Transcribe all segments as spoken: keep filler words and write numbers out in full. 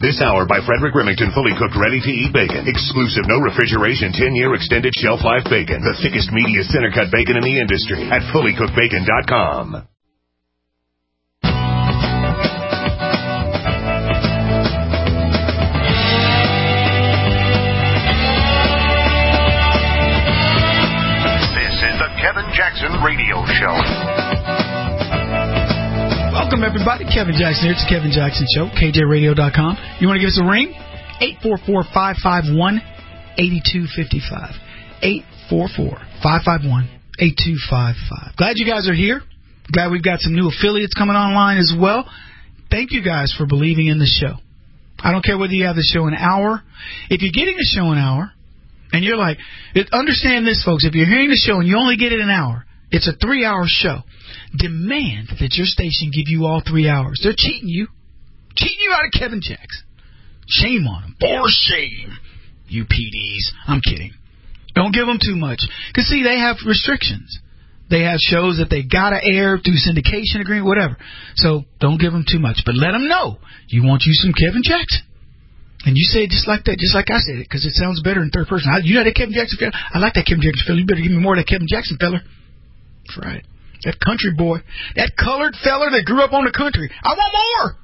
This hour by Frederick Remington, fully cooked, ready-to-eat bacon. Exclusive, no refrigeration, ten-year extended shelf life bacon. The thickest, meatiest, center-cut bacon in the industry at fully cooked bacon dot com. This is the Kevin Jackson Radio Show. Welcome, everybody. Kevin Jackson here. It's the Kevin Jackson Show, K J radio dot com. You want to give us a ring? eight four four, five five one, eight two five five. eight four four, five five one, eight two five five. Glad you guys are here. Glad we've got some new affiliates coming online as well. Thank you guys for believing in the show. I don't care whether you have the show an hour. If you're getting the show an hour, and you're like, understand this, folks. If you're hearing the show and you only get it an hour, it's a three-hour show. Demand that your station give you all three hours. They're cheating you. Cheating you out of Kevin Jackson. Shame on them. For shame. You P Ds. I'm kidding. Don't give them too much. Because, see, they have restrictions. They have shows that they got to air through syndication agreement, whatever. So don't give them too much. But let them know you want you some Kevin Jackson. And you say it just like that, just like I said it, because it sounds better in third person. You know that Kevin Jackson fella? I like that Kevin Jackson fella. You better give me more of that Kevin Jackson fella. That's right. That country boy. That colored fella that grew up on the country. I want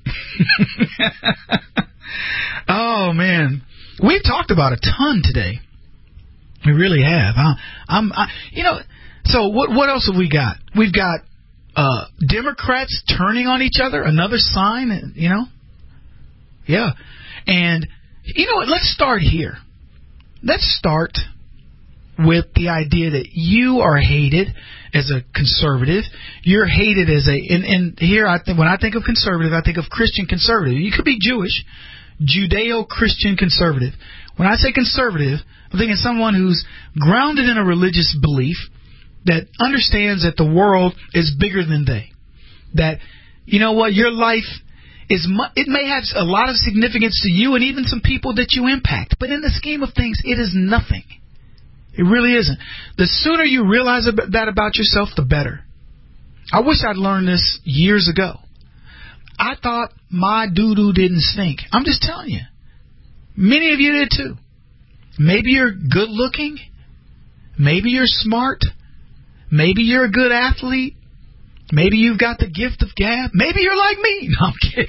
more. Oh, man. We've talked about a ton today. We really have. I, I'm, I, you know, so what What else have we got? We've got uh, Democrats turning on each other. Another sign, you know. Yeah. And, you know what? Let's start here. Let's start with the idea that you are hated as a conservative. You're hated as a, and, and here I think when I think of conservative, I think of Christian conservative. You could be Jewish, Judeo-Christian conservative. When I say conservative, I'm thinking someone who's grounded in a religious belief that understands that the world is bigger than they. That, you know what, your life is, it may have a lot of significance to you and even some people that you impact, but in the scheme of things, it is nothing. It really isn't. The sooner you realize that about yourself, the better. I wish I'd learned this years ago. I thought my doo-doo didn't stink. I'm just telling you. Many of you did too. Maybe you're good looking. Maybe you're smart. Maybe you're a good athlete. Maybe you've got the gift of gab. Maybe you're like me. No, I'm kidding.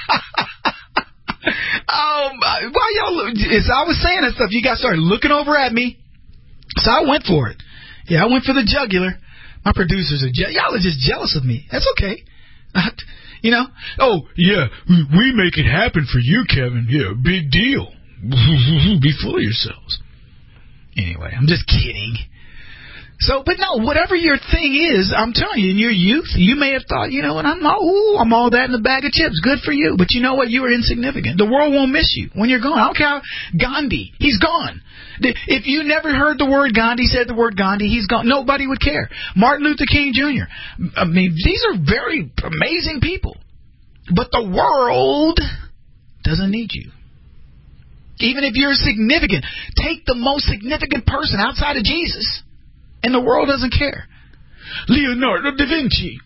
Oh, why y'all? As I was saying that stuff, you guys started looking over at me. So I went for it. Yeah, I went for the jugular. My producers are je- y'all are just jealous of me. That's okay. You know? Oh, yeah, we make it happen for you, Kevin. Yeah, big deal. Be full of yourselves. Anyway, I'm just kidding. So, but no, whatever your thing is, I'm telling you, in your youth, you may have thought, you know what, I'm all, ooh, I'm all that in a bag of chips. Good for you. But you know what? You are insignificant. The world won't miss you when you're gone. I don't care how Gandhi, he's gone. If you never heard the word Gandhi, said the word Gandhi, he's gone. Nobody would care. Martin Luther King Junior I mean, these are very amazing people. But the world doesn't need you. Even if you're significant, take the most significant person outside of Jesus, and the world doesn't care. Leonardo da Vinci.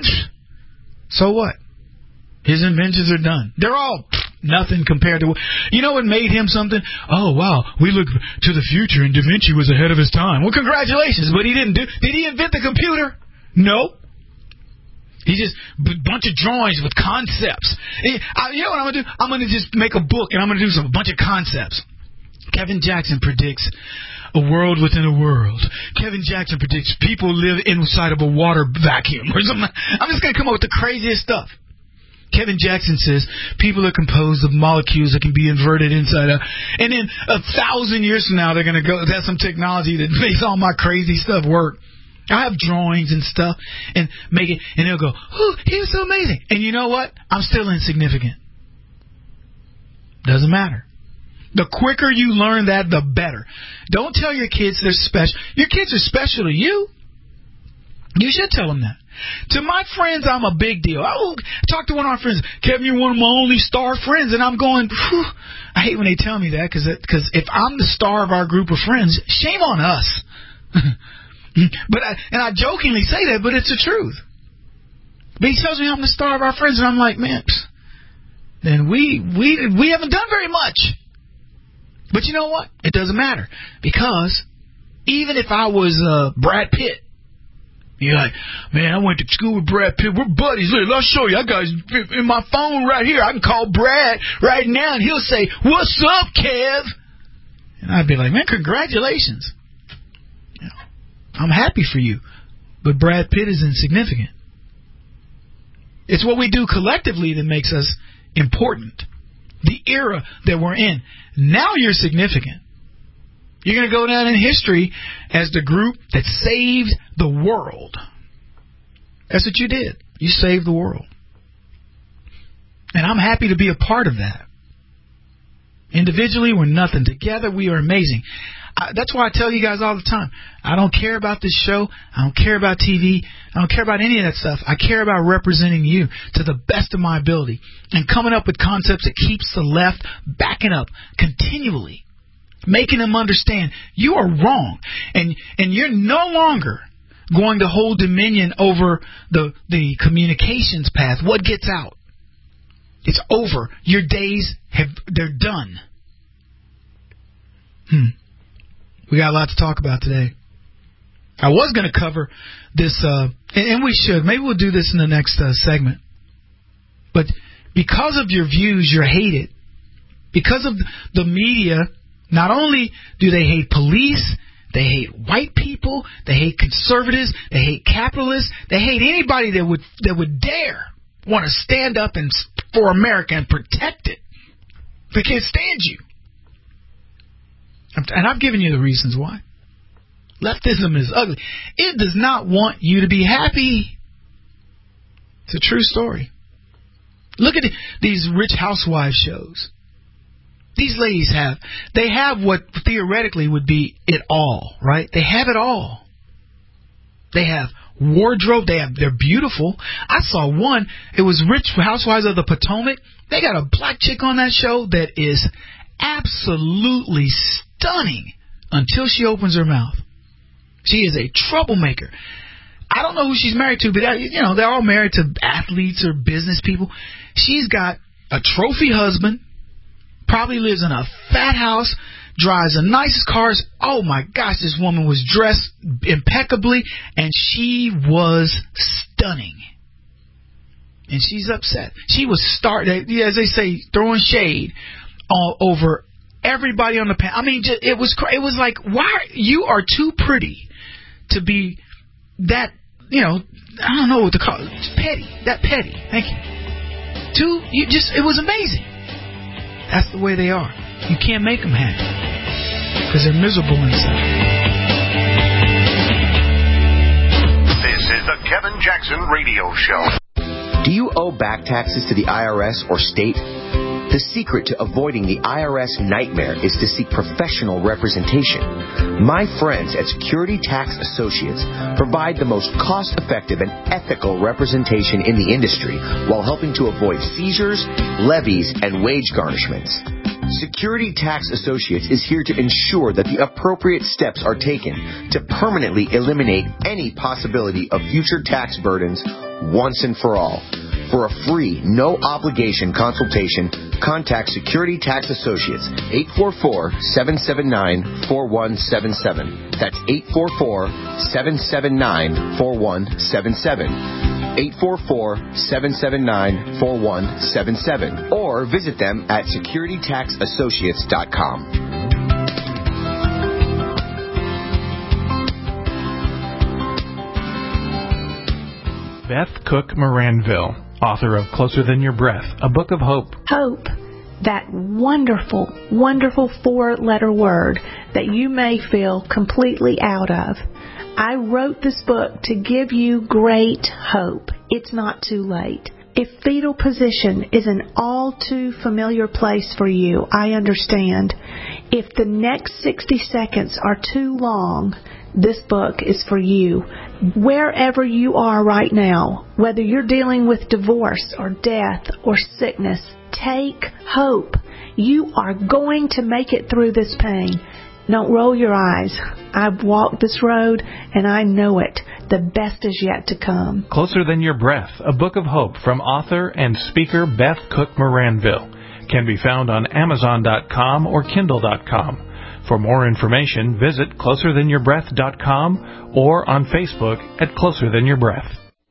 So what? His inventions are done. They're all nothing compared to... You know what made him something? Oh, wow, we look to the future and Da Vinci was ahead of his time. Well, congratulations, but he didn't do... Did he invent the computer? No. He just... A bunch of drawings with concepts. You know what I'm going to do? I'm going to just make a book and I'm going to do some, a bunch of concepts. Kevin Jackson predicts a world within a world. Kevin Jackson predicts people live inside of a water vacuum or something. I'm just going to come up with the craziest stuff. Kevin Jackson says people are composed of molecules that can be inverted inside out. And then a thousand years from now, they're going to go, that's some technology that makes all my crazy stuff work. I have drawings and stuff and make it, and they'll go, oh, he was so amazing. And you know what? I'm still insignificant. Doesn't matter. The quicker you learn that, the better. Don't tell your kids they're special. Your kids are special to you. You should tell them that. To my friends, I'm a big deal. I will talk to one of our friends. Kevin, you're one of my only star friends. And I'm going, whew. I hate when they tell me that because because if I'm the star of our group of friends, shame on us. But I, and I jokingly say that, but it's the truth. But he tells me I'm the star of our friends, and I'm like, man, pfft. then we we we haven't done very much. But you know what? It doesn't matter, because even if I was uh, Brad Pitt, you're like, man, I went to school with Brad Pitt. We're buddies. Look, I'll show you. I got in my phone right here. I can call Brad right now, and he'll say, "What's up, Kev?" And I'd be like, man, congratulations. You know, I'm happy for you. But Brad Pitt is insignificant. It's what we do collectively that makes us important. The era that we're in. Now you're significant. You're going to go down in history as the group that saved the world. That's what you did. You saved the world. And I'm happy to be a part of that. Individually, we're nothing. Together, we are amazing. I, that's why I tell you guys all the time, I don't care about this show. I don't care about T V. I don't care about any of that stuff. I care about representing you to the best of my ability and coming up with concepts that keeps the left backing up continually, making them understand you are wrong, and and you're no longer going to hold dominion over the the communications path. What gets out? It's over. Your days have they're done. Hmm. We got a lot to talk about today. I was going to cover this, uh, and, and we should. Maybe we'll do this in the next uh, segment. But because of your views, you're hated. Because of the media, not only do they hate police, they hate white people, they hate conservatives, they hate capitalists, they hate anybody that would that would dare want to stand up and for America and protect it. They can't stand you. And I've given you the reasons why. Leftism is ugly. It does not want you to be happy. It's a true story. Look at these Rich Housewives shows. These ladies have, they have what theoretically would be it all, right? They have it all. They have wardrobe. They have, they're beautiful. I saw one. It was Rich Housewives of the Potomac. They got a black chick on that show that is absolutely stunning until she opens her mouth. She is a troublemaker. I don't know who she's married to, but you know they're all married to athletes or business people. She's got a trophy husband, probably lives in a fat house, drives the nicest cars. Oh my gosh, this woman was dressed impeccably, and she was stunning. And she's upset. She was start, as they say, throwing shade all over everybody on the panel. I mean, just, it was it was like, why you are too pretty to be that, you know, I don't know what to call it, petty, that petty. Thank you. Too, you just, it was amazing. That's the way they are. You can't make them happy because they're miserable inside. This is the Kevin Jackson Radio Show. Do you owe back taxes to the I R S or state? The secret to avoiding the I R S nightmare is to seek professional representation. My friends at Security Tax Associates provide the most cost-effective and ethical representation in the industry while helping to avoid seizures, levies, and wage garnishments. Security Tax Associates is here to ensure that the appropriate steps are taken to permanently eliminate any possibility of future tax burdens once and for all. For a free, no-obligation consultation, contact Security Tax Associates, eight four four, seven seven nine, four one seven seven. That's eight four four, seven seven nine, four one seven seven. eight four four, seven seven nine, four one seven seven. Or visit them at security tax associates dot com. Beth Cook Moranville, author of Closer Than Your Breath, a book of hope. Hope, that wonderful, wonderful four-letter word that you may feel completely out of. I wrote this book to give you great hope. It's not too late. If fetal position is an all too familiar place for you, I understand. If the next sixty seconds are too long, this book is for you. Wherever you are right now, whether you're dealing with divorce or death or sickness, take hope. You are going to make it through this pain. Don't roll your eyes. I've walked this road and I know it. the best is yet to come. Closer Than Your Breath, a book of hope from author and speaker Beth Cook Moranville, can be found on Amazon dot com or Kindle dot com. For more information, visit closer than your breath dot com or on Facebook at Closer Than Your Breath.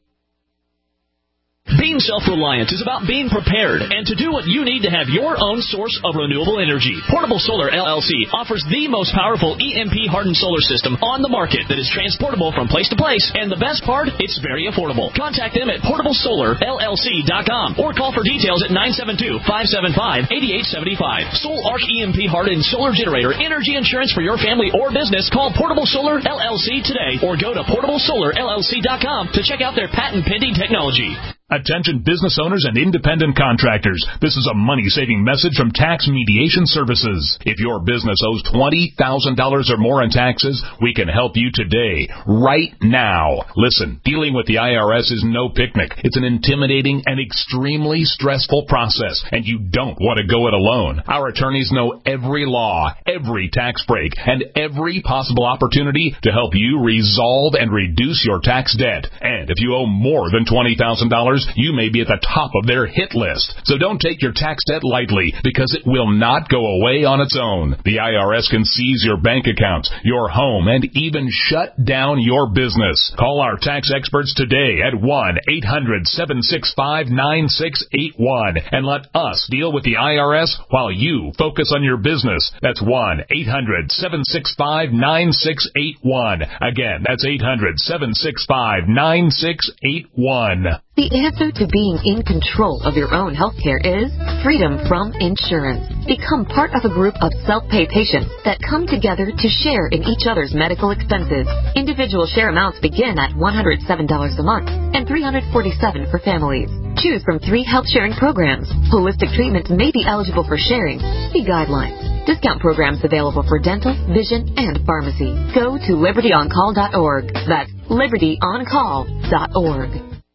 Being self-reliant is about being prepared and to do what you need to have your own source of renewable energy. Portable Solar L L C offers the most powerful E M P-hardened solar system on the market that is transportable from place to place, and the best part, it's very affordable. Contact them at portable solar L L C dot com or call for details at nine seven two, five seven five, eight eight seven five. Soul Arc E M P-hardened solar generator energy insurance for your family or business. Call Portable Solar L L C today or go to portable solar L L C dot com to check out their patent-pending technology. Attention business owners and independent contractors. This is a money-saving message from Tax Mediation Services. If your business owes twenty thousand dollars or more in taxes, we can help you today, right now. Listen, dealing with the I R S is no picnic. It's an intimidating and extremely stressful process, and you don't want to go it alone. Our attorneys know every law, every tax break, and every possible opportunity to help you resolve and reduce your tax debt. And if you owe more than twenty thousand dollars, you may be at the top of their hit list. So don't take your tax debt lightly, because it will not go away on its own. The I R S can seize your bank accounts, your home, and even shut down your business. Call our tax experts today at one eight hundred, seven six five, nine six eight one and let us deal with the I R S while you focus on your business. That's one eight hundred, seven six five, nine six eight one. Again, that's eight hundred, seven six five, nine six eight one. The answer to being in control of your own health care is freedom from insurance. Become part of a group of self-pay patients that come together to share in each other's medical expenses. Individual share amounts begin at one hundred seven dollars a month and three hundred forty-seven dollars for families. Choose from three health sharing programs. Holistic treatments may be eligible for sharing. See guidelines. Discount programs available for dental, vision, and pharmacy. Go to liberty on call dot org. That's liberty on call dot org.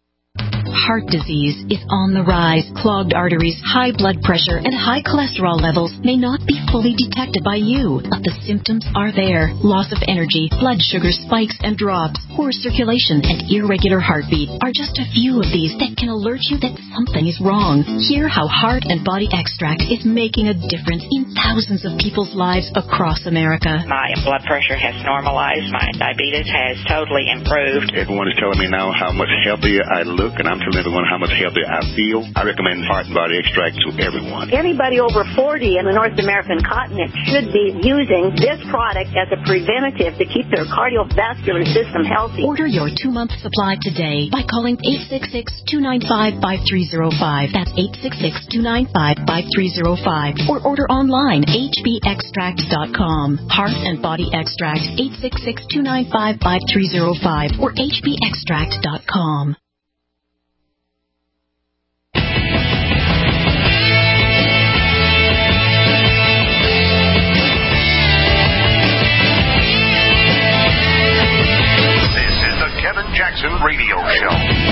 Heart disease is on the rise. Clogged arteries, high blood pressure, and high cholesterol levels may not be fully detected by you, but the symptoms are there. Loss of energy, blood sugar spikes and drops, poor circulation, and irregular heartbeat are just a few of these that can alert you that something is wrong. Hear how Heart and Body Extract is making a difference in thousands of people's lives across America. My blood pressure has normalized. My diabetes has totally improved. Everyone is telling me now how much healthier I look, and I'm telling everyone how much healthier I feel. I recommend Heart and Body Extract to everyone. Anybody over forty in the North American continent should be using this product as a preventative to keep their cardiovascular system healthy. Order your two-month supply today by calling eight six six, two nine five, five three zero five. That's eight six six, two nine five, five three zero five. Or order online, h b extract dot com. Heart and Body Extract, eight six six, two nine five, five three zero five or h b extract dot com. Kevin Jackson Radio Show.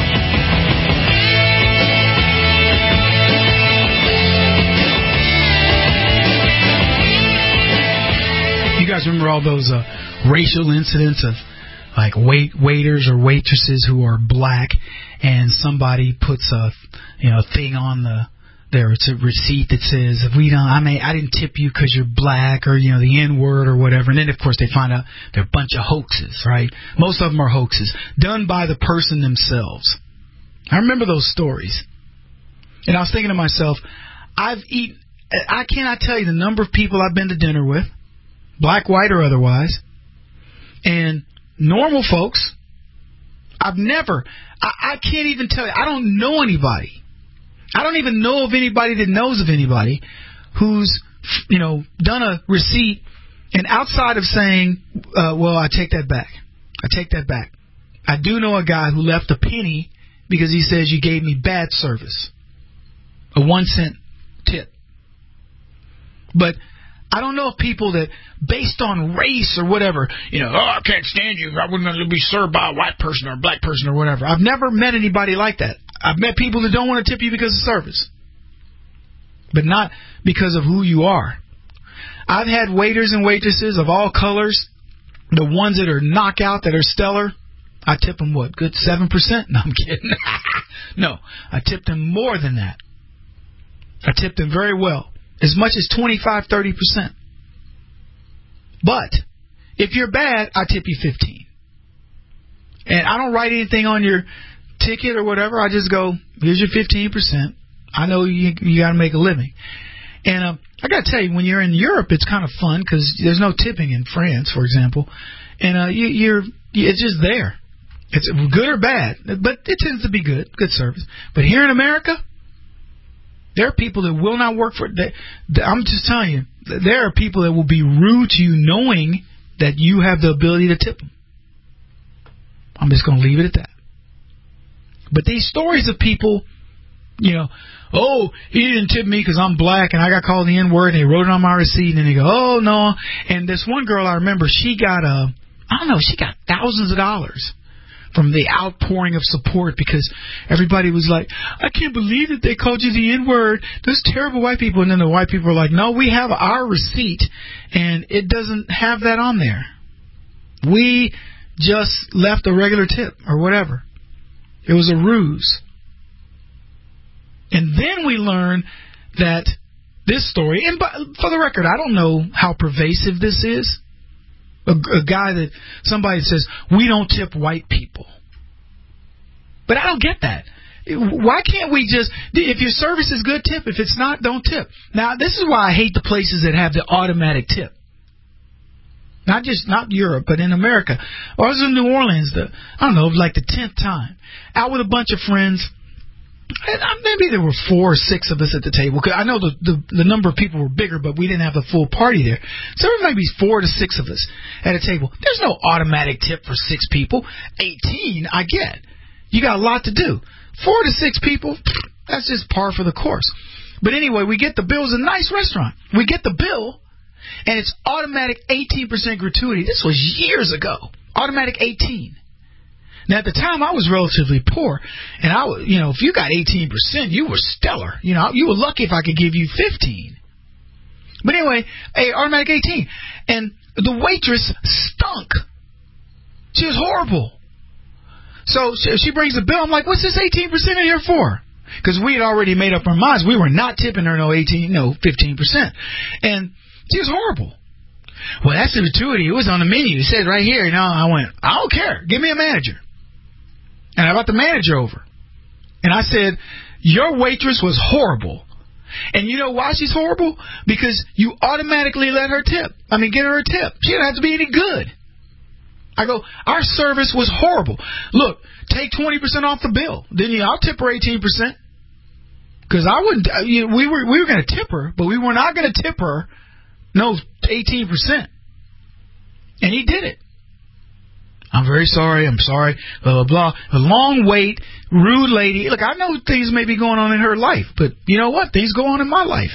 You guys remember all those uh, racial incidents of like wait waiters or waitresses who are black, and somebody puts a you know thing on the their it's a receipt that says if we don't I may I didn't tip you because you're black, or you know the N word or whatever, and then of course they find out they're a bunch of hoaxes, right? Most of them are hoaxes done by the person themselves. I remember those stories, and I was thinking to myself, I've eaten I cannot tell you the number of people I've been to dinner with, black, white, or otherwise, and normal folks. I've never I, I can't even tell you, I don't know anybody. I don't even know of anybody that knows of anybody who's, you know, done a receipt, and outside of saying, uh, well, I take that back. I take that back. I do know a guy who left a penny because he says you gave me bad service. A one cent tip. But I don't know if people that, based on race or whatever, you know, oh, I can't stand you, I wouldn't be served by a white person or a black person or whatever. I've never met anybody like that. I've met people that don't want to tip you because of service, but not because of who you are. I've had waiters and waitresses of all colors, the ones that are knockout, that are stellar. I tip them, what, good seven percent? No, I'm kidding. No, I tipped them more than that. I tipped them very well, as much as twenty-five, thirty percent. But if you're bad, I tip you fifteen. And I don't write anything on your ticket or whatever. I just go, here's your fifteen percent. I know you you got to make a living. And uh, I got to tell you, when you're in Europe, it's kind of fun because there's no tipping in France, for example. And uh, you, you're it's just there. It's good or bad, but it tends to be good, good service. But here in America, there are people that will not work for it. I'm just telling you, there are people that will be rude to you knowing that you have the ability to tip them. I'm just going to leave it at that. But these stories of people, you know, oh, he didn't tip me because I'm black and I got called the N-word and they wrote it on my receipt and they go, oh, no. And this one girl I remember, she got, a, I don't know, she got thousands of dollars from the outpouring of support because everybody was like, I can't believe that they called you the N-word. Those terrible white people. And then the white people were like, no, we have our receipt and it doesn't have that on there. We just left a regular tip or whatever. It was a ruse. And then we learn that this story, and for the record, I don't know how pervasive this is. A, a guy that, somebody says, we don't tip white people. But I don't get that. Why can't we just, if your service is good, tip. If it's not, don't tip. Now, this is why I hate the places that have the automatic tip. Not just, not Europe, but in America. Or I was in New Orleans, the, I don't know, like the tenth time. Out with a bunch of friends. Maybe there were four or six of us at the table. Cause I know the, the the number of people were bigger, but we didn't have a full party there. So there might be four to six of us at a table. There's no automatic tip for six people. eighteen, I get. You got a lot to do. Four to six people, that's just par for the course. But anyway, we get the bill. It's a nice restaurant. We get the bill, and it's automatic eighteen percent gratuity. This was years ago. Automatic eighteen. Now, at the time, I was relatively poor, and I, you know, if you got eighteen percent, you were stellar. You know, you were lucky if I could give you fifteen. But anyway, a automatic eighteen, and the waitress stunk. She was horrible. So she brings the bill. I'm like, what's this eighteen percent in here for? Because we had already made up our minds. We were not tipping her no eighteen, no fifteen percent, and she was horrible. Well, that's the gratuity. It was on the menu. It said right here. You know, I went, I don't care. Give me a manager. And I brought the manager over. And I said, your waitress was horrible. And you know why she's horrible? Because you automatically let her tip. I mean, get her a tip. She didn't have to be any good. I go, our service was horrible. Look, take twenty percent off the bill. Then you know, I'll tip her eighteen percent. Because I wouldn't, you know, we were, we were going to tip her, but we were not going to tip her no eighteen percent. And he did it. I'm very sorry, I'm sorry, blah, blah, blah. A long wait, rude lady. Look, I know things may be going on in her life, but you know what? Things go on in my life.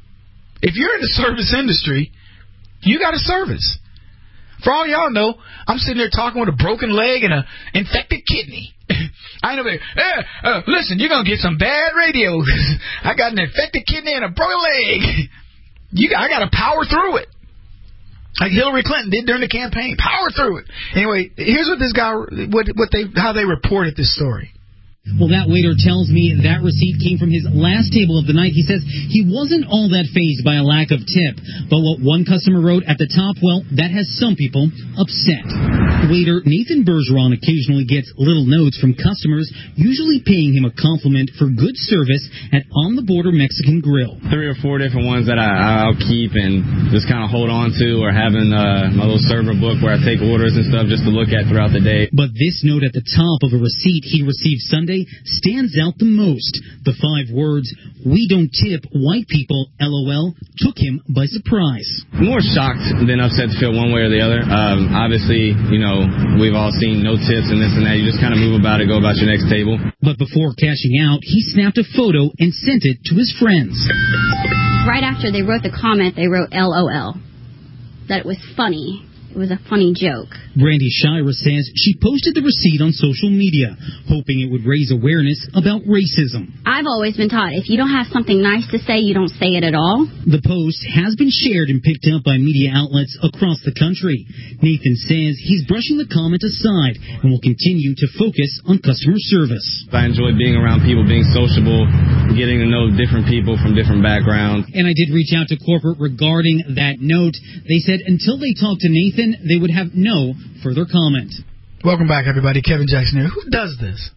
If you're in the service industry, you got a service. For all y'all know, I'm sitting there talking with a broken leg and an infected kidney. I know, hey, uh, listen, you're going to get some bad radio. I got an infected kidney and a broken leg. You, I got to power through it. Like Hillary Clinton did during the campaign. Power through it. Anyway, here's what this guy, what what they, how they reported this story. Well, that waiter tells me that receipt came from his last table of the night. He says he wasn't all that fazed by a lack of tip. But what one customer wrote at the top, well, that has some people upset. Waiter Nathan Bergeron occasionally gets little notes from customers, usually paying him a compliment for good service at On the Border Mexican Grill. Three or four different ones that I, I'll keep and just kind of hold on to, or having uh, my little server book where I take orders and stuff just to look at throughout the day. But this note at the top of a receipt he received Sunday stands out the most. The five words, "We don't tip white people, LOL," took him by surprise. More shocked than upset to feel one way or the other. Um, obviously, you know, we've all seen no tips and this and that. You just kind of move about it, go about your next table. But before cashing out, he snapped a photo and sent it to his friends. Right after they wrote the comment, they wrote LOL. That it was funny. It was a funny joke. Brandy Shira says she posted the receipt on social media, hoping it would raise awareness about racism. I've always been taught if you don't have something nice to say, you don't say it at all. The post has been shared and picked up by media outlets across the country. Nathan says he's brushing the comment aside and will continue to focus on customer service. I enjoy being around people, being sociable, getting to know different people from different backgrounds. And I did reach out to corporate regarding that note. They said until they talked to Nathan, they would have no further comment. Welcome back, everybody. Kevin Jackson here. Who does this?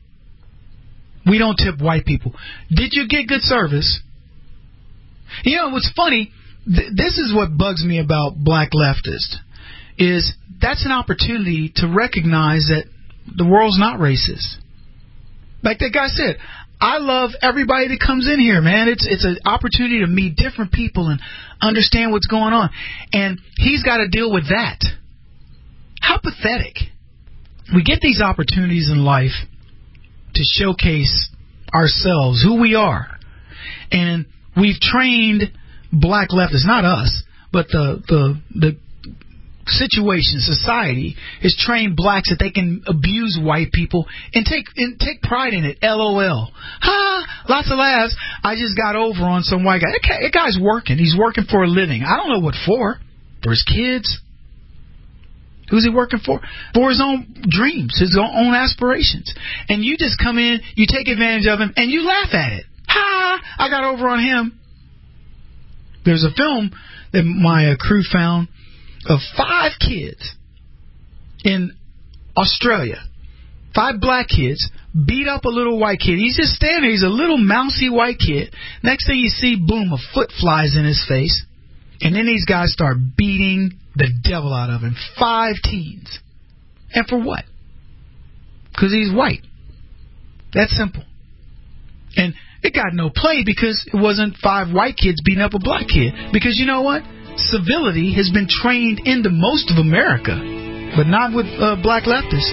We don't tip white people. Did you get good service? You know, what's funny, th- this is what bugs me about black leftists, is that's an opportunity to recognize that the world's not racist. Like that guy said, I love everybody that comes in here, man. It's it's an opportunity to meet different people and understand what's going on. And he's got to deal with that. How pathetic. We get these opportunities in life to showcase ourselves, who we are. And we've trained black leftists, not us, but the the the situation, society, has trained blacks that they can abuse white people and take and take pride in it. LOL. Ha! Lots of laughs. I just got over on some white guy. That guy's working. He's working for a living. I don't know what for. For his kids. Who's he working for? For his own dreams, his own aspirations. And you just come in, you take advantage of him, and you laugh at it. Ha! I got over on him. There's a film that my uh, crew found of five kids in Australia. Five black kids beat up a little white kid. He's just standing there. He's a little mousy white kid. Next thing you see, boom, a foot flies in his face. And then these guys start beating the devil out of him. Five teens. And for what? Because he's white. That's simple. And it got no play because it wasn't five white kids beating up a black kid. Because you know what? Civility has been trained into most of America, but not with uh, black leftists.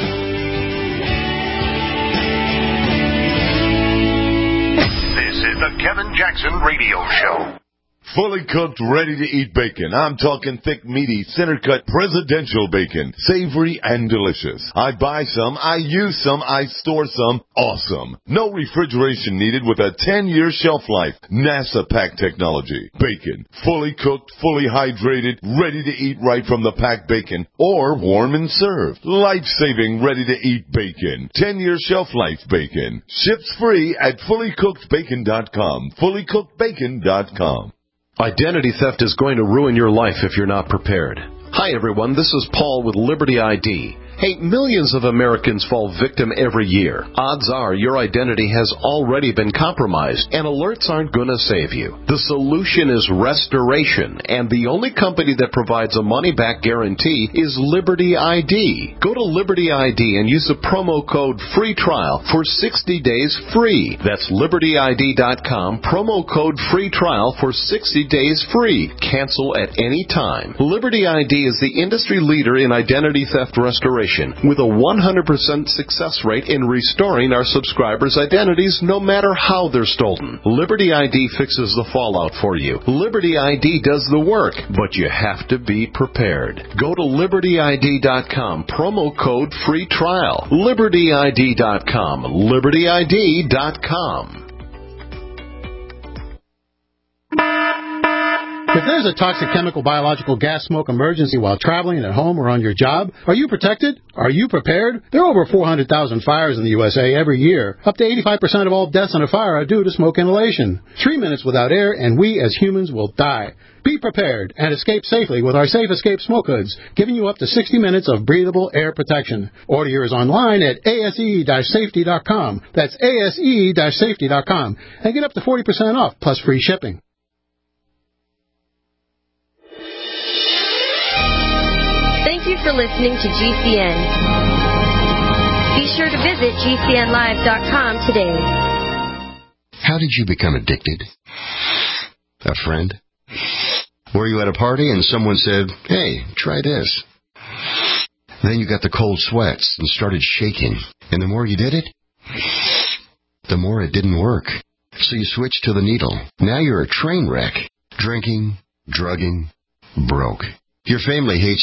This is the Kevin Jackson Radio Show. Fully cooked, ready-to-eat bacon. I'm talking thick, meaty, center-cut presidential bacon. Savory and delicious. I buy some, I use some, I store some. Awesome. No refrigeration needed with a ten-year shelf life. NASA pack technology. Bacon. Fully cooked, fully hydrated, ready to eat right from the packed bacon. Or warm and served. Life-saving, ready-to-eat bacon. ten-year shelf life bacon. Ships free at fully cooked bacon dot com. fully cooked bacon dot com. Identity theft is going to ruin your life if you're not prepared. Hi, everyone. This is Paul with Liberty I D. Hey, millions of Americans fall victim every year. Odds are your identity has already been compromised, and alerts aren't going to save you. The solution is restoration, and the only company that provides a money-back guarantee is Liberty I D. Go to Liberty I D and use the promo code FREE TRIAL for sixty days free. That's Liberty I D dot com, promo code FREE TRIAL for sixty days free. Cancel at any time. Liberty I D is the industry leader in identity theft restoration, with a one hundred percent success rate in restoring our subscribers' identities no matter how they're stolen. Liberty I D fixes the fallout for you. Liberty I D does the work, but you have to be prepared. Go to Liberty I D dot com, promo code FREE TRIAL. Liberty I D dot com. Liberty I D dot com. If there's a toxic chemical, biological, gas, smoke emergency while traveling at home or on your job, are you protected? Are you prepared? There are over four hundred thousand fires in the U S A every year. Up to eighty-five percent of all deaths in a fire are due to smoke inhalation. Three minutes without air and we as humans will die. Be prepared and escape safely with our Safe Escape Smoke Hoods, giving you up to sixty minutes of breathable air protection. Order yours online at A S E safety dot com. That's A S E safety dot com. And get up to forty percent off plus free shipping. Thank you for listening to G C N. Be sure to visit G C N live dot com today. How did you become addicted? A friend? Were you at a party and someone said, hey, try this? Then you got the cold sweats and started shaking. And the more you did it, the more it didn't work. So you switched to the needle. Now you're a train wreck. Drinking, drugging, broke. Your family hates you.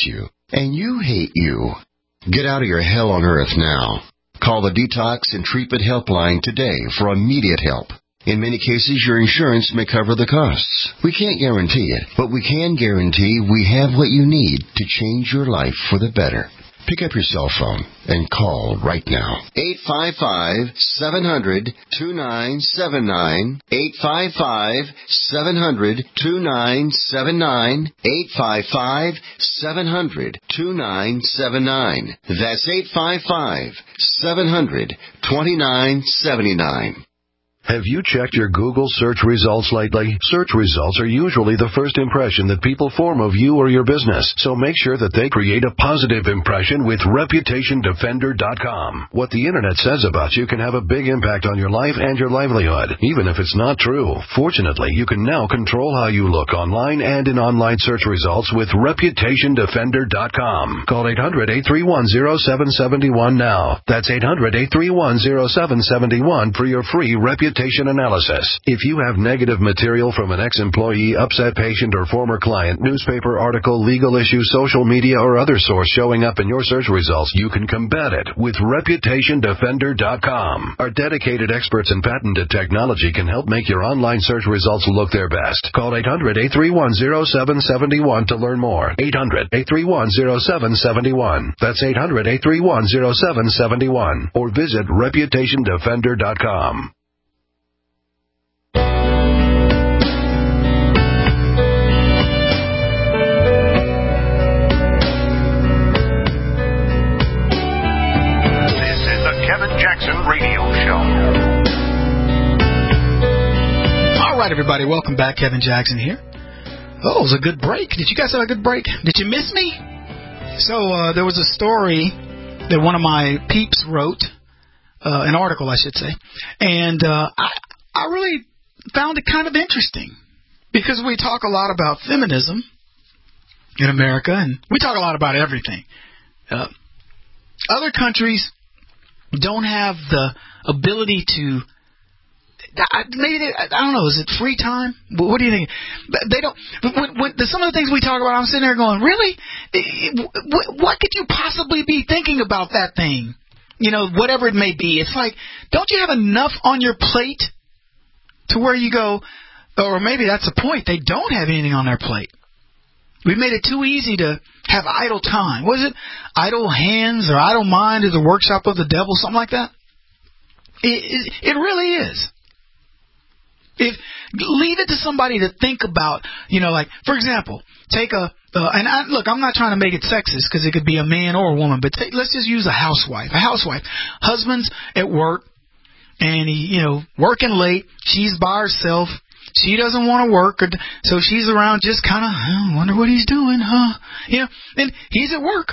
And you hate you. Get out of your hell on earth now. Call the Detox and Treatment Helpline today for immediate help. In many cases, your insurance may cover the costs. We can't guarantee it, but we can guarantee we have what you need to change your life for the better. Pick up your cell phone and call right now. eight five five, seven hundred, two nine seven nine. eight five five, seven hundred, two nine seven nine. eight five five, seven hundred, two nine seven nine. That's eight five five, seven hundred, two nine seven nine. Have you checked your Google search results lately? Search results are usually the first impression that people form of you or your business, so make sure that they create a positive impression with Reputation Defender dot com. What the Internet says about you can have a big impact on your life and your livelihood, even if it's not true. Fortunately, you can now control how you look online and in online search results with Reputation Defender dot com. Call eight hundred, eight three one, zero seven seven one now. That's eight hundred, eight three one, zero seven seven one for your free Reputation analysis. If you have negative material from an ex-employee, upset patient, or former client, newspaper article, legal issue, social media, or other source showing up in your search results, you can combat it with Reputation Defender dot com. Our dedicated experts in patented technology can help make your online search results look their best. Call eight hundred, eight three one, zero seven seven one to learn more. eight hundred, eight three one, zero seven seven one. That's eight hundred, eight three one, zero seven seven one. Or visit Reputation Defender dot com. Radio Show. All right, everybody, welcome back. Kevin Jackson here. Oh, it was a good break. Did you guys have a good break? Did you miss me? So uh, there was a story that one of my peeps wrote, uh, an article, I should say, and uh, I, I really found it kind of interesting because we talk a lot about feminism in America, and we talk a lot about everything. Uh, other countries don't have the ability to, maybe they, I don't know, is it free time? What do you think? They don't, when, when, some of the things we talk about, I'm sitting there going, really? What could you possibly be thinking about that thing? You know, whatever it may be. It's like, don't you have enough on your plate to where you go, or maybe that's the point, they don't have anything on their plate. We've made it too easy to have idle time. What is it? Idle hands or idle mind is the workshop of the devil, something like that? It, it, it really is. If leave it to somebody to think about, you know, like, for example, take a, uh, and I, look, I'm not trying to make it sexist because it could be a man or a woman, but take, let's just use a housewife. A housewife. Husband's at work, and he, you know, working late. She's by herself. She doesn't want to work, or, so she's around just kind of, I wonder what he's doing, huh? You know, and he's at work.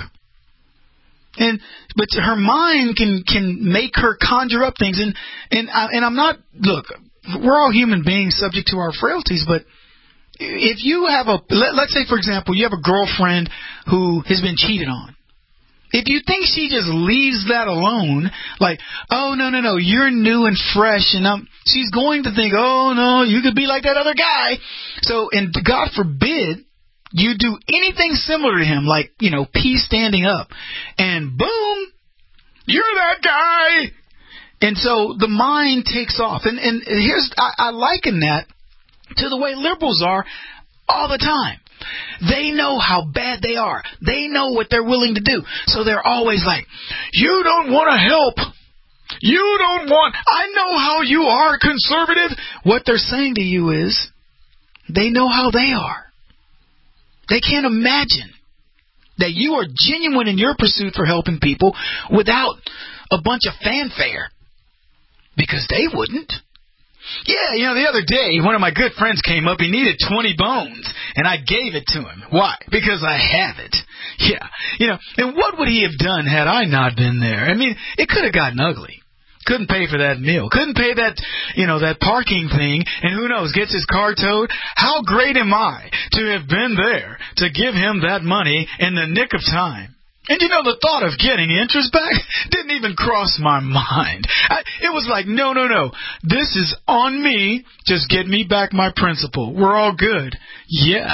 And but her mind can can make her conjure up things, and and I, and I'm not, look, we're all human beings subject to our frailties, but if you have a, let, let's say for example, you have a girlfriend who has been cheated on. If you think she just leaves that alone, like, oh, no, no, no, you're new and fresh, and um, she's going to think, oh, no, you could be like that other guy. So, and God forbid you do anything similar to him, like, you know, pee standing up, and boom, you're that guy. And so the mind takes off. And, and here's, I, I liken that to the way liberals are all the time. They know how bad they are. They know what they're willing to do. So they're always like, you don't want to help. You don't want, I know how you are, conservative. What they're saying to you is, they know how they are. They can't imagine that you are genuine in your pursuit for helping people without a bunch of fanfare. Because they wouldn't. Yeah, you know, the other day, one of my good friends came up. He needed twenty bones, and I gave it to him. Why? Because I have it. Yeah, you know, and what would he have done had I not been there? I mean, it could have gotten ugly. Couldn't pay for that meal. Couldn't pay that, you know, that parking thing. And who knows, gets his car towed. How great am I to have been there to give him that money in the nick of time? And you know, the thought of getting interest back didn't even cross my mind. I, it was like, no, no, no. This is on me. Just get me back my principal. We're all good. Yeah.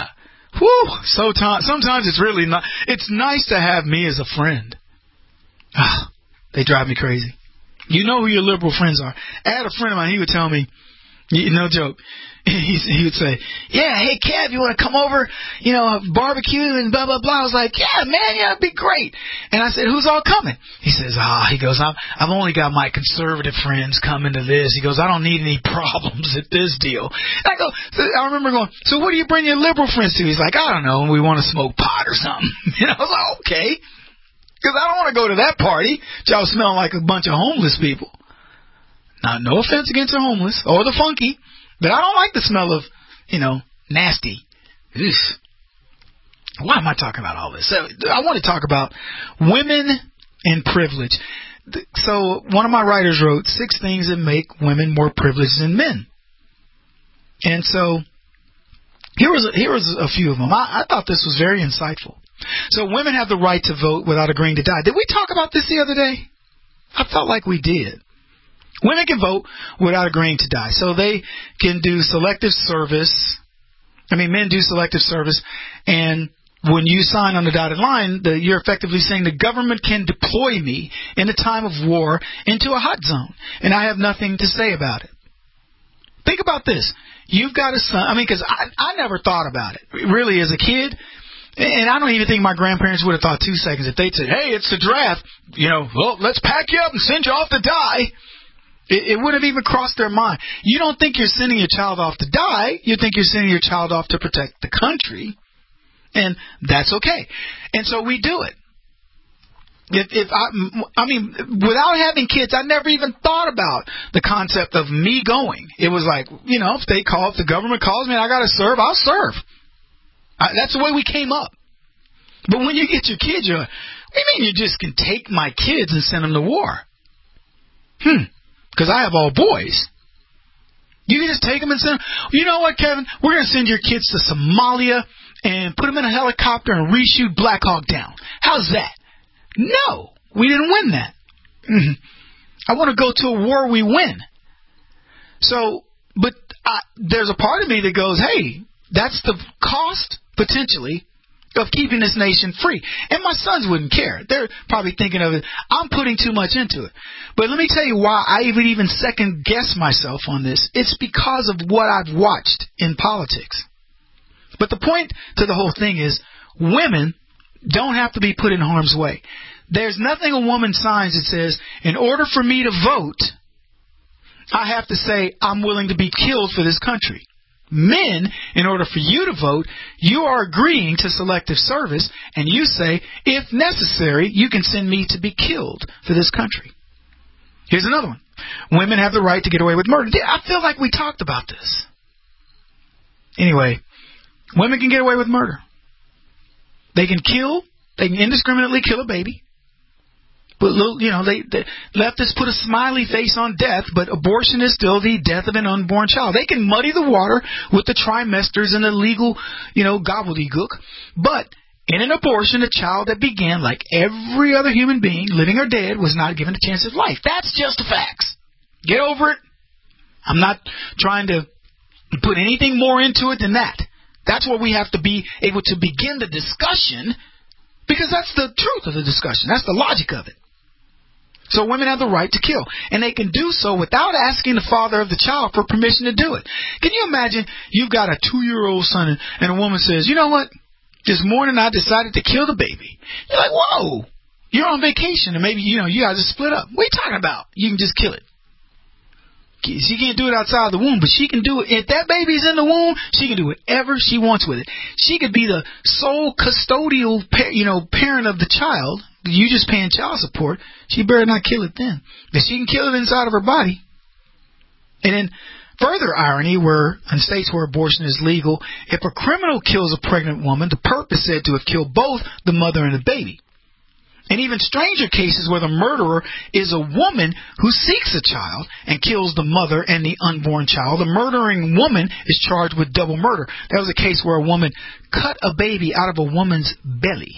Whew, so t- sometimes it's really not. It's nice to have me as a friend. Ah, they drive me crazy. You know who your liberal friends are. I had a friend of mine, he would tell me, no joke, he, he would say, yeah, hey, Kev, you want to come over, you know, barbecue and blah, blah, blah. I was like, yeah, man, yeah, it'd be great. And I said, who's all coming? He says, ah, oh, he goes, I'm, I've only got my conservative friends coming to this. He goes, I don't need any problems at this deal. And I go, I remember going, so what do you bring your liberal friends to? He's like, I don't know, we want to smoke pot or something. You know, I was like, okay. Because I don't want to go to that party. Y'all smell like a bunch of homeless people. Now, no offense against the homeless or the funky, but I don't like the smell of, you know, nasty. Ugh. Why am I talking about all this? So I want to talk about women and privilege. So one of my writers wrote six things that make women more privileged than men. And so here was a, here was a few of them. I, I thought this was very insightful. So women have the right to vote without agreeing to die. Did we talk about this the other day? I felt like we did. Women can vote without agreeing to die. So they can do selective service. I mean, men do selective service. And when you sign on the dotted line, the, you're effectively saying the government can deploy me in a time of war into a hot zone. And I have nothing to say about it. Think about this. You've got a son. I mean, because I, I never thought about it. Really, as a kid. And I don't even think my grandparents would have thought two seconds if they'd said, hey, it's the draft. You know, well, let's pack you up and send you off to die. It, it wouldn't have even crossed their mind. You don't think you're sending your child off to die. You think you're sending your child off to protect the country. And that's okay. And so we do it. If, if I, I mean, without having kids, I never even thought about the concept of me going. It was like, you know, if they call, if the government calls me and I got to serve, I'll serve. I, that's the way we came up. But when you get your kids, you're like, what do you mean you just can take my kids and send them to war? Hmm. Because I have all boys. You can just take them and send them. You know what, Kevin? We're going to send your kids to Somalia and put them in a helicopter and reshoot Black Hawk Down. How's that? No, we didn't win that. Mm-hmm. I want to go to a war we win. So, but I, there's a part of me that goes, hey, that's the cost, potentially, of keeping this nation free. And my sons wouldn't care. They're probably thinking of it, I'm putting too much into it. But let me tell you why I would even second guess myself on this. It's because of what I've watched in politics. But the point to the whole thing is women don't have to be put in harm's way. There's nothing a woman signs that says, in order for me to vote, I have to say I'm willing to be killed for this country. Men, in order for you to vote, you are agreeing to selective service, and you say, if necessary, you can send me to be killed for this country. Here's another one. Women have the right to get away with murder. I feel like we talked about this. Anyway, women can get away with murder. They can kill, they can indiscriminately kill a baby. But, you know, they, they leftists put a smiley face on death, but abortion is still the death of an unborn child. They can muddy the water with the trimesters and the legal, you know, gobbledygook. But in an abortion, a child that began like every other human being, living or dead, was not given a chance of life. That's just the facts. Get over it. I'm not trying to put anything more into it than that. That's where we have to be able to begin the discussion, because that's the truth of the discussion. That's the logic of it. So women have the right to kill, and they can do so without asking the father of the child for permission to do it. Can you imagine you've got a two-year-old son and, and a woman says, you know what, this morning I decided to kill the baby. You're like, whoa, you're on vacation and maybe, you know, you guys are split up. What are you talking about? You can just kill it. She can't do it outside the womb, but she can do it. If that baby's in the womb, she can do whatever she wants with it. She could be the sole custodial, you know, parent of the child. You just paying child support. She better not kill it then. Because she can kill it inside of her body. And then further irony, where in states where abortion is legal, if a criminal kills a pregnant woman, the perp is said to have killed both the mother and the baby. And even stranger cases where the murderer is a woman who seeks a child and kills the mother and the unborn child. The murdering woman is charged with double murder. That was a case where a woman cut a baby out of a woman's belly.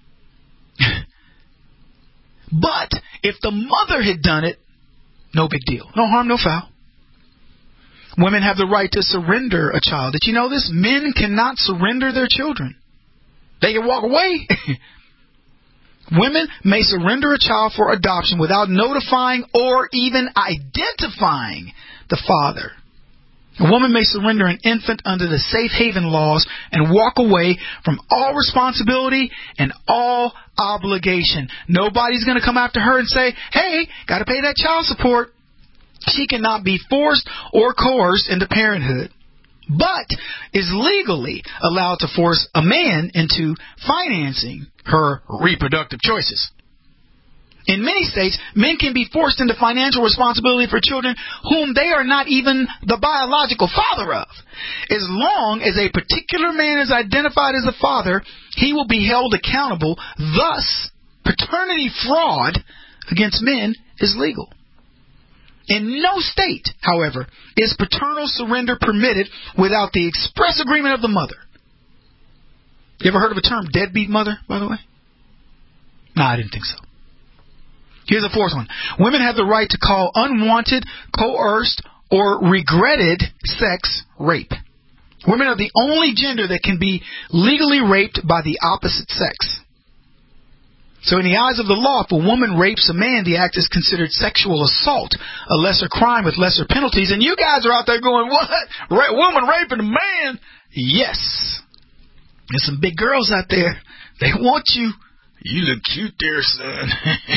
But if the mother had done it, no big deal. No harm, no foul. Women have the right to surrender a child. Did you know this? Men cannot surrender their children. They can walk away. Women may surrender a child for adoption without notifying or even identifying the father. A woman may surrender an infant under the safe haven laws and walk away from all responsibility and all obligation. Nobody's going to come after her and say, hey, got to pay that child support. She cannot be forced or coerced into parenthood, but is legally allowed to force a man into financing her reproductive choices. In many states, men can be forced into financial responsibility for children whom they are not even the biological father of. As long as a particular man is identified as the father, he will be held accountable. Thus, paternity fraud against men is legal. In no state, however, is paternal surrender permitted without the express agreement of the mother. You ever heard of a term deadbeat mother, by the way? No, I didn't think so. Here's a fourth one. Women have the right to call unwanted, coerced, or regretted sex rape. Women are the only gender that can be legally raped by the opposite sex. So in the eyes of the law, if a woman rapes a man, the act is considered sexual assault, a lesser crime with lesser penalties. And you guys are out there going, what? Ra- woman raping a man? Yes. There's some big girls out there. They want you. You look cute there, son.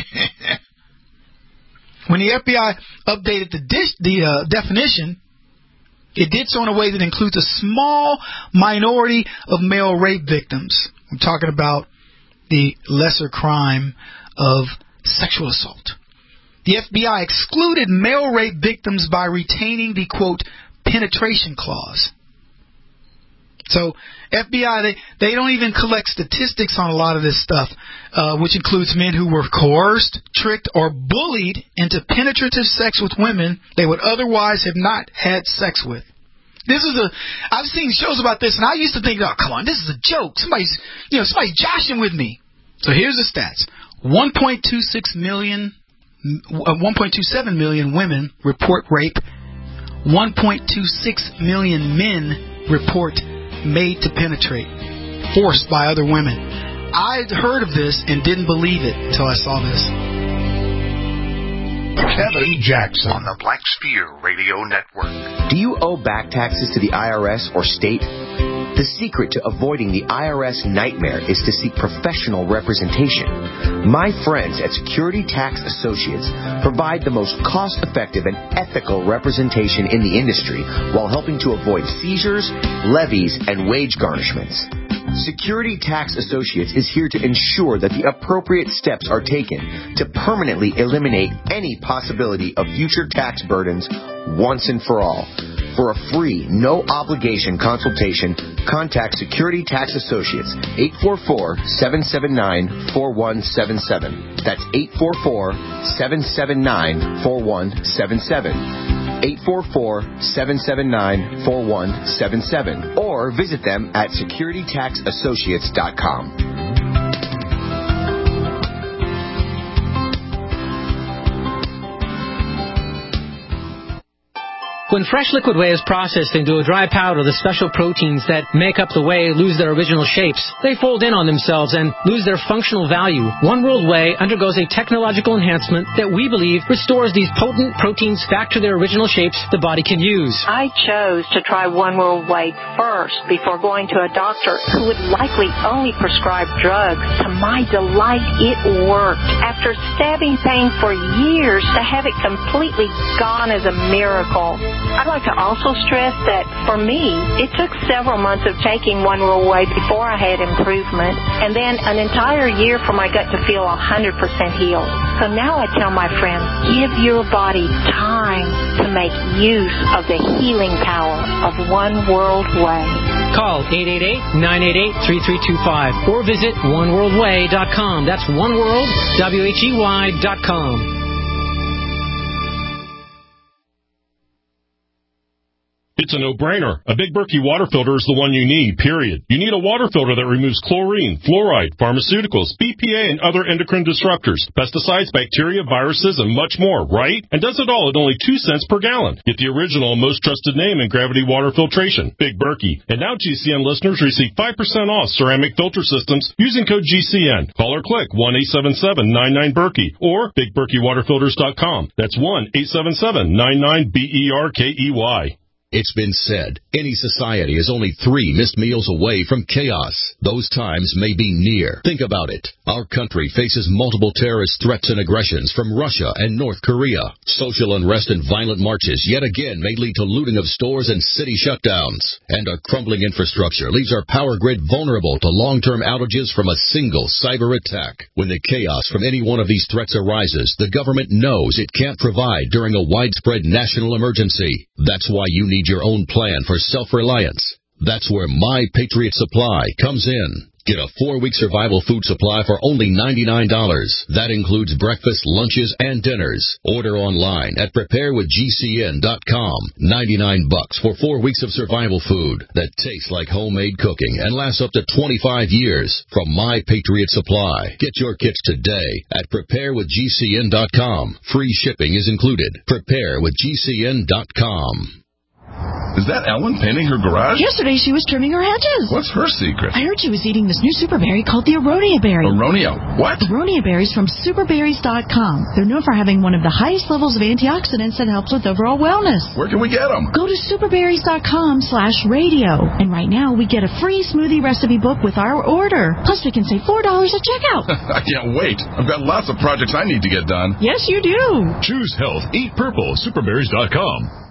When the F B I updated the, dish, the uh, definition, it did so in a way that includes a small minority of male rape victims. I'm talking about the lesser crime of sexual assault. The F B I excluded male rape victims by retaining the, quote, penetration clause. So F B I, they, they don't even collect statistics on a lot of this stuff, uh, which includes men who were coerced, tricked, or bullied into penetrative sex with women they would otherwise have not had sex with. This is a, I've seen shows about this, and I used to think, oh, come on, this is a joke. Somebody's, you know, somebody's joshing with me. So here's the stats. one point two six million, uh, one point two seven million women report rape. one point two six million men report made to penetrate, forced by other women. I'd heard of this and didn't believe it until I saw this. Kevin Jackson on the Black Sphere Radio Network. Do you owe back taxes to the I R S or state? The secret to avoiding the I R S nightmare is to seek professional representation. My friends at Security Tax Associates provide the most cost-effective and ethical representation in the industry while helping to avoid seizures, levies, and wage garnishments. Security Tax Associates is here to ensure that the appropriate steps are taken to permanently eliminate any possibility of future tax burdens once and for all. For a free, no-obligation consultation, contact Security Tax Associates, eight four four, seven seven nine, four one seven seven. That's eight four four, seven seven nine, four one seven seven. eight four four, seven seven nine, four one seven seven. Or visit them at security tax associates dot com. When fresh liquid whey is processed into a dry powder, the special proteins that make up the whey lose their original shapes. They fold in on themselves and lose their functional value. One World Whey undergoes a technological enhancement that we believe restores these potent proteins back to their original shapes the body can use. I chose to try One World Whey first before going to a doctor who would likely only prescribe drugs. To my delight, it worked. After stabbing pain for years, to have it completely gone is a miracle. I'd like to also stress that for me, it took several months of taking One World Whey before I had improvement, and then an entire year for my gut to feel one hundred percent healed. So now I tell my friends, give your body time to make use of the healing power of One World Whey. Call eight eight eight, nine eight eight, three three two five or visit one world whey dot com. That's one world, W H E Y dot com. It's a no-brainer. A Big Berkey water filter is the one you need, period. You need a water filter that removes chlorine, fluoride, pharmaceuticals, B P A, and other endocrine disruptors, pesticides, bacteria, viruses, and much more, right? And does it all at only two cents per gallon. Get the original and most trusted name in gravity water filtration, Big Berkey. And now G C N listeners receive five percent off ceramic filter systems using code G C N. Call or click one eight seven seven nine nine Berkey or big berkey water filters dot com. That's one eight seven seven nine nine B E R K E Y. It's been said, any society is only three missed meals away from chaos. Those times may be near. Think about it. Our country faces multiple terrorist threats and aggressions from Russia and North Korea. Social unrest and violent marches yet again may lead to looting of stores and city shutdowns. And our crumbling infrastructure leaves our power grid vulnerable to long-term outages from a single cyber attack. When the chaos from any one of these threats arises, the government knows it can't provide during a widespread national emergency. That's why you need your own plan for self-reliance. That's where My Patriot Supply comes in. Get a four-week survival food supply for only ninety-nine dollars. That includes breakfast, lunches, and dinners. Order online at prepare with G C N dot com. ninety-nine bucks for four weeks of survival food that tastes like homemade cooking and lasts up to twenty-five years from My Patriot Supply. Get your kits today at prepare with G C N dot com. Free shipping is included. prepare with G C N dot com. Is that Ellen painting her garage? Yesterday she was trimming her hedges. What's her secret? I heard she was eating this new super berry called the Aronia berry. Aronia what? Aronia berries from super berries dot com. They're known for having one of the highest levels of antioxidants that helps with overall wellness. Where can we get them? Go to super berries dot com slash radio. And right now we get a free smoothie recipe book with our order. Plus we can save four dollars at checkout. I can't wait. I've got lots of projects I need to get done. Yes, you do. Choose health. Eat purple. super berries dot com.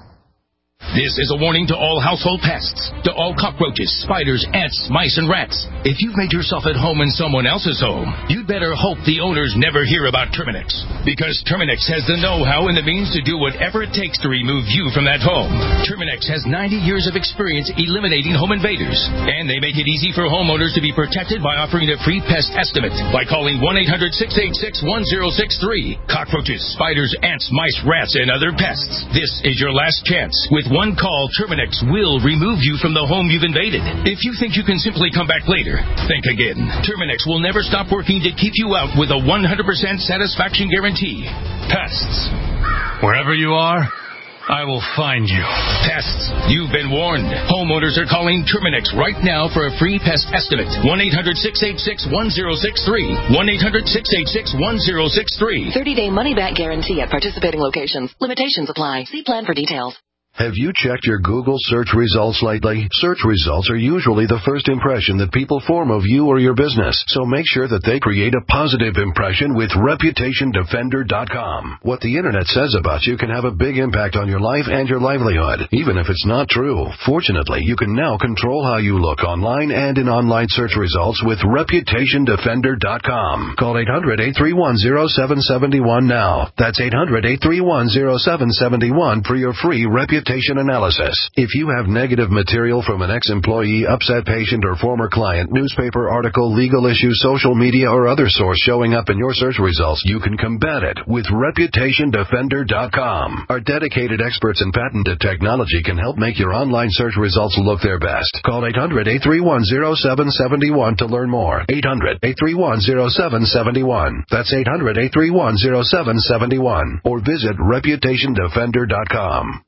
This is a warning to all household pests, to all cockroaches, spiders, ants, mice, and rats. If you've made yourself at home in someone else's home, you'd better hope the owners never hear about Terminix. Because Terminix has the know-how and the means to do whatever it takes to remove you from that home. Terminix has ninety years of experience eliminating home invaders. And they make it easy for homeowners to be protected by offering a free pest estimate by calling one eight hundred six eight six one zero six three. Cockroaches, spiders, ants, mice, rats, and other pests. This is your last chance. With one call, Terminix will remove you from the home you've invaded. If you think you can simply come back later, think again. Terminix will never stop working to keep you out with a one hundred percent satisfaction guarantee. Pests. Wherever you are, I will find you. Pests. You've been warned. Homeowners are calling Terminix right now for a free pest estimate. one eight hundred six eight six one zero six three. one eight hundred six eight six one zero six three. thirty-day money-back guarantee at participating locations. Limitations apply. See plan for details. Have you checked your Google search results lately? Search results are usually the first impression that people form of you or your business, so make sure that they create a positive impression with reputation defender dot com. What the internet says about you can have a big impact on your life and your livelihood, even if it's not true. Fortunately, you can now control how you look online and in online search results with reputation defender dot com. Call eight hundred eight three one zero seven seven one now. That's eight hundred eight three one zero seven seven one for your free reputation analysis. If you have negative material from an ex-employee, upset patient, or former client, newspaper article, legal issue, social media, or other source showing up in your search results, you can combat it with reputation defender dot com. Our dedicated experts in patented technology can help make your online search results look their best. Call eight hundred eight three one zero seven seven one to learn more. eight hundred eight three one zero seven seven one. That's eight hundred eight three one zero seven seven one. Or visit reputation defender dot com.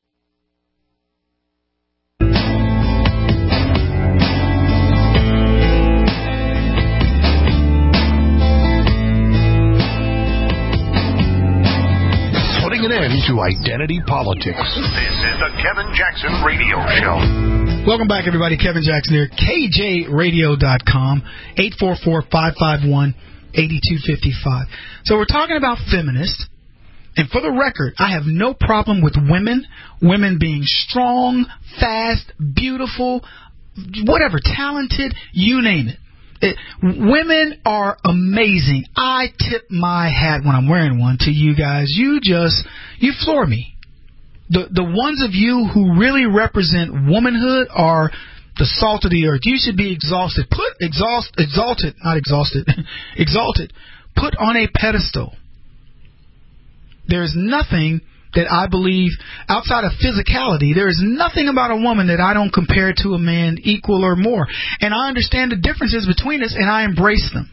An end to identity politics. This is the Kevin Jackson Radio Show. Welcome back, everybody. Kevin Jackson here. K J radio dot com, eight four four, five five one, eight two five five. So we're talking about feminists. And for the record, I have no problem with women, women being strong, fast, beautiful, whatever, talented, you name it. It, women are amazing. I tip my hat when I'm wearing one to you guys. You just, you floor me. The the ones of you who really represent womanhood are the salt of the earth. You should be exhausted. Put exhaust, exalted, not exhausted, exalted. Put on a pedestal. There's nothing that I believe, outside of physicality, there is nothing about a woman that I don't compare to a man equal or more. And I understand the differences between us, and I embrace them.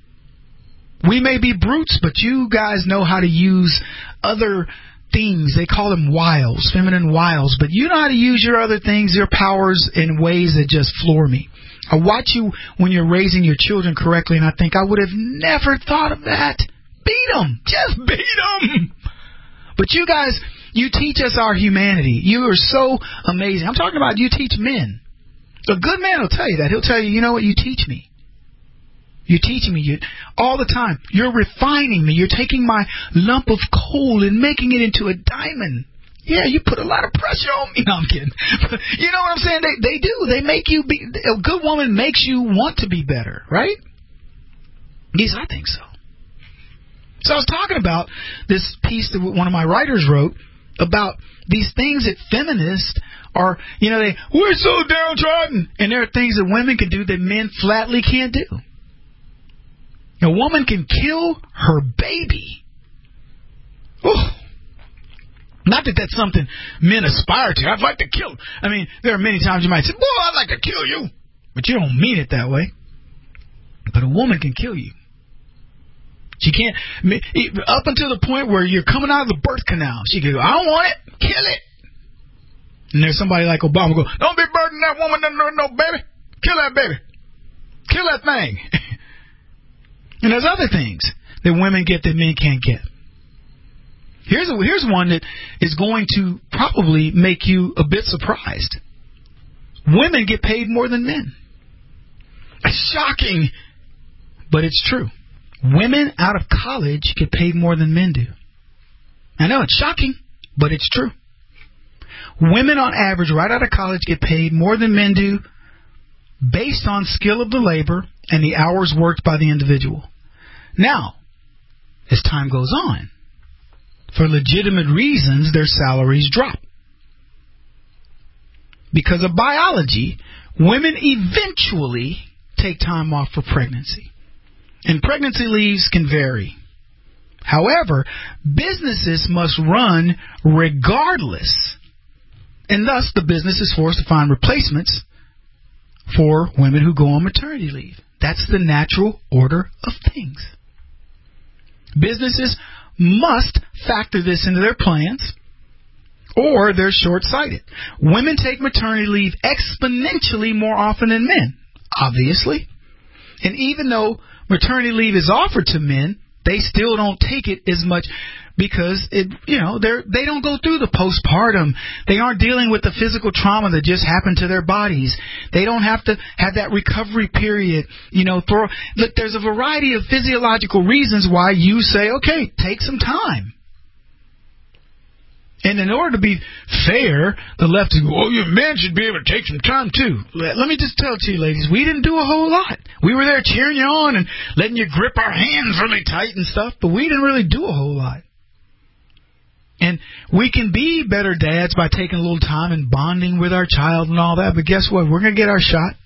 We may be brutes, but you guys know how to use other things. They call them wiles, feminine wiles. But you know how to use your other things, your powers, in ways that just floor me. I watch you when you're raising your children correctly, and I think I would have never thought of that. Beat them. Just beat them. But you guys, you teach us our humanity. You are so amazing. I'm talking about you teach men. A good man will tell you that. He'll tell you, you know what, you teach me. You're teaching me you, all the time. You're refining me. You're taking my lump of coal and making it into a diamond. Yeah, you put a lot of pressure on me. No, I'm kidding. You know what I'm saying? They they do. They make you be. A good woman makes you want to be better, right? At least I think so. So I was talking about this piece that one of my writers wrote about these things that feminists are, you know, they, we're so downtrodden. And there are things that women can do that men flatly can't do. A woman can kill her baby. Oh, not that that's something men aspire to. I'd like to kill. I mean, there are many times you might say, boy, I'd like to kill you. But you don't mean it that way. But a woman can kill you. She can't, up until the point where you're coming out of the birth canal. She can go, I don't want it. Kill it. And there's somebody like Obama go, don't be burdening that woman. No, no, no, baby. Kill that baby. Kill that thing. And there's other things that women get that men can't get. Here's a, here's one that is going to probably make you a bit surprised. Women get paid more than men. It's shocking, but it's true. Women out of college get paid more than men do. I know it's shocking, but it's true. Women on average right out of college get paid more than men do based on skill of the labor and the hours worked by the individual. Now, as time goes on, for legitimate reasons, their salaries drop. Because of biology, women eventually take time off for pregnancy. And pregnancy leaves can vary. However, businesses must run regardless. And thus, the business is forced to find replacements for women who go on maternity leave. That's the natural order of things. Businesses must factor this into their plans, or they're short-sighted. Women take maternity leave exponentially more often than men, obviously. And even though maternity leave is offered to men, they still don't take it as much because it, you know, they're they don't go through the postpartum. They aren't dealing with the physical trauma that just happened to their bodies. They don't have to have that recovery period. You know, throw, look, there's a variety of physiological reasons why you say, okay, take some time. And in order to be fair, the left is, oh, you men should be able to take some time, too. Let, let me just tell to you, ladies, we didn't do a whole lot. We were there cheering you on and letting you grip our hands really tight and stuff, but we didn't really do a whole lot. And we can be better dads by taking a little time and bonding with our child and all that, but guess what? We're going to get our shot.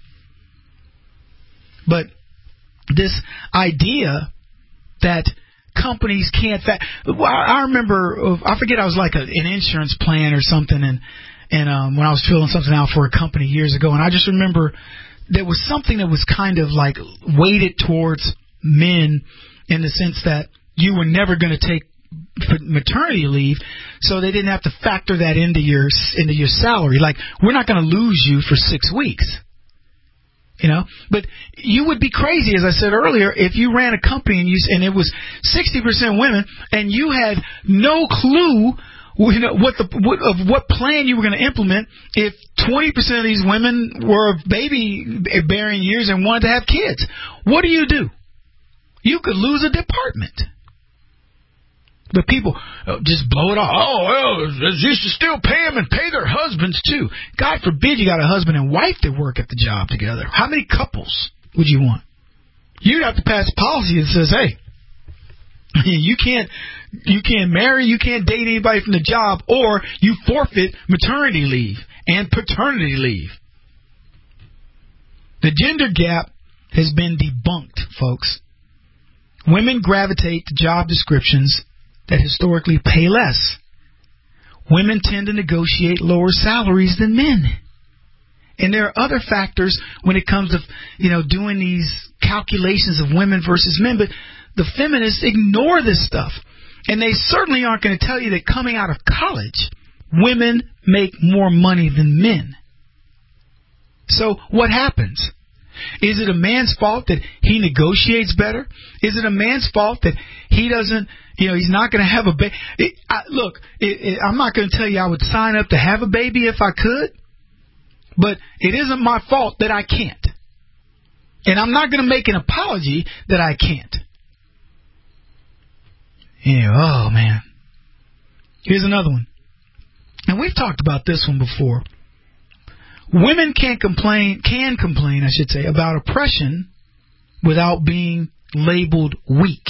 But this idea that companies can't fa- well, I remember I forget I was like a, an insurance plan or something and and um, when I was filling something out for a company years ago, and I just remember there was something that was kind of like weighted towards men in the sense that you were never going to take maternity leave, so they didn't have to factor that into your into your salary. Like, we're not going to lose you for six weeks. You know, but you would be crazy, as I said earlier, if you ran a company and you and it was sixty percent women and you had no clue, you know, what the what, of what plan you were going to implement if twenty percent of these women were of baby bearing years and wanted to have kids. What do you do? You could lose a department. But people just blow it off. Oh, well, you should still pay them and pay their husbands, too. God forbid you got a husband and wife that work at the job together. How many couples would you want? You'd have to pass a policy that says, hey, you can't you can't marry, you can't date anybody from the job, or you forfeit maternity leave and paternity leave. The gender gap has been debunked, folks. Women gravitate to job descriptions that historically pay less. women tend to negotiate lower salaries than men. And there are other factors when it comes to, you know, doing these calculations of women versus men. But the feminists ignore this stuff. And they certainly aren't going to tell you that coming out of college, women make more money than men. So what happens? Is it a man's fault that he negotiates better? Is it a man's fault that he doesn't, you know, he's not going to have a baby? Look, it, it, I'm not going to tell you I would sign up to have a baby if I could, but it isn't my fault that I can't. And I'm not going to make an apology that I can't. Yeah, oh, man. Here's another one. And we've talked about this one before. Women can't complain, can complain, I should say, about oppression without being labeled weak.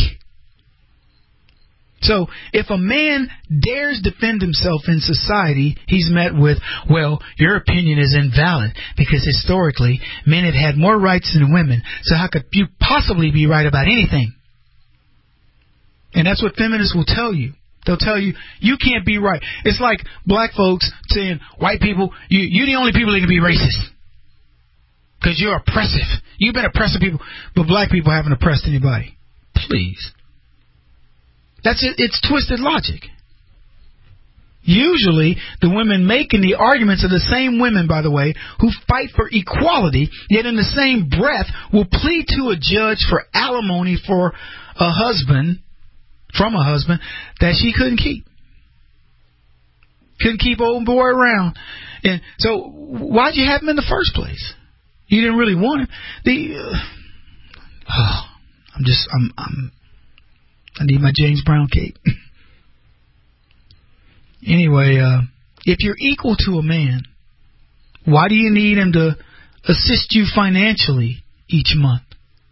So if a man dares defend himself in society, he's met with, well, your opinion is invalid because historically men have had more rights than women. So how could you possibly be right about anything? And that's what feminists will tell you. They'll tell you, you can't be right. It's like black folks saying, white people, you, you're the only people that can be racist. Because you're oppressive. You've been oppressing people, but black people haven't oppressed anybody. Please. That's it. It's twisted logic. Usually, the women making the arguments are the same women, by the way, who fight for equality, yet in the same breath will plead to a judge for alimony for a husband, from a husband, that she couldn't keep. Couldn't keep old boy around. And so, why'd you have him in the first place? You didn't really want him. The, uh, oh, I'm just, I'm, I'm, I need my James Brown cape. Anyway, uh, if you're equal to a man, why do you need him to assist you financially each month?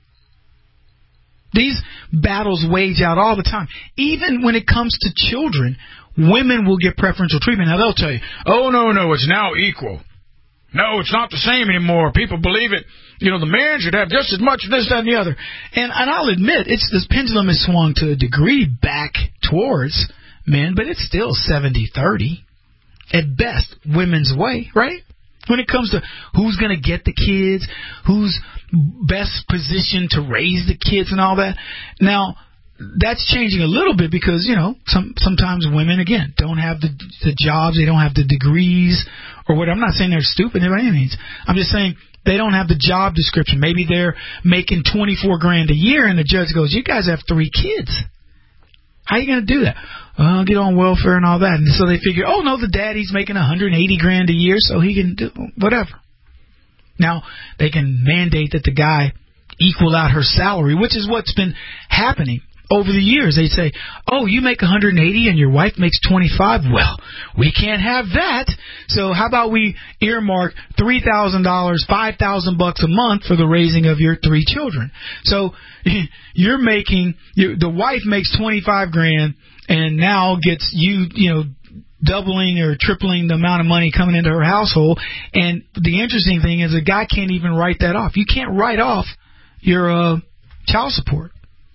These battles wage out all the time. Even when it comes to children, women will get preferential treatment. Now, they'll tell you, oh, no, no, it's now equal. No, it's not the same anymore. People believe it. You know, the man should have just as much of this, that, and the other. And, and I'll admit, it's this pendulum has swung to a degree back towards men, but it's still seventy thirty. At best, women's way, right? When it comes to who's going to get the kids, who's best positioned to raise the kids and all that. Now, that's changing a little bit because, you know, some sometimes women, again, don't have the the jobs, they don't have the degrees or what. I'm not saying they're stupid by any means. I'm just saying they don't have the job description. Maybe they're making twenty-four grand a year and the judge goes, you guys have three kids. How are you going to do that? Well, get on welfare and all that. And so they figure, oh, no, the daddy's making one hundred eighty grand a year, so he can do whatever. Now, they can mandate that the guy equal out her salary, which is what's been happening over the years. They say, oh, you make one hundred eighty and your wife makes twenty-five. Well, we can't have that. So how about we earmark three thousand dollars, five thousand bucks a month for the raising of your three children. So you're making, you, the wife makes twenty-five grand and now gets you, you know, doubling or tripling the amount of money coming into her household. And the interesting thing is the guy can't even write that off. You can't write off your uh, child support.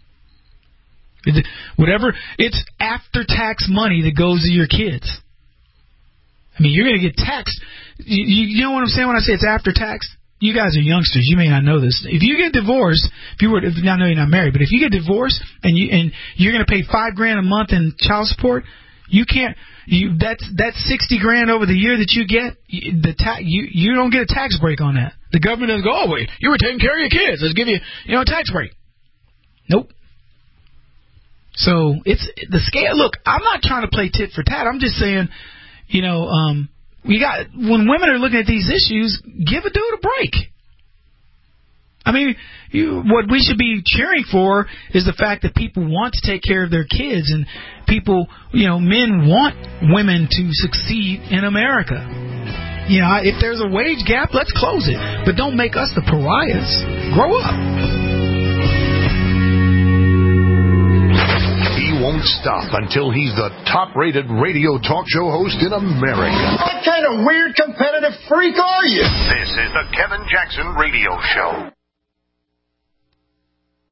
Whatever, it's after-tax money that goes to your kids. I mean, you're going to get taxed. You, you know what I'm saying when I say it's after-tax? You guys are youngsters. You may not know this. If you get divorced, if you were, if, I know you're not married, but if you get divorced and you and you're going to pay five grand a month in child support, you can't. You that's that's sixty grand over the year that you get. The ta- you you don't get a tax break on that. The government doesn't go, oh wait, you were taking care of your kids. Let's give you you know a tax break. Nope. So it's the scale. Look, I'm not trying to play tit for tat. I'm just saying, you know, um, we got when women are looking at these issues, give a dude a break. I mean, you, what we should be cheering for is the fact that people want to take care of their kids and people, you know, men want women to succeed in America. You know, if there's a wage gap, let's close it. But don't make us the pariahs. Grow up. Won't stop until he's the top-rated radio talk show host in America. What kind of weird competitive freak are you? This is the Kevin Jackson Radio Show.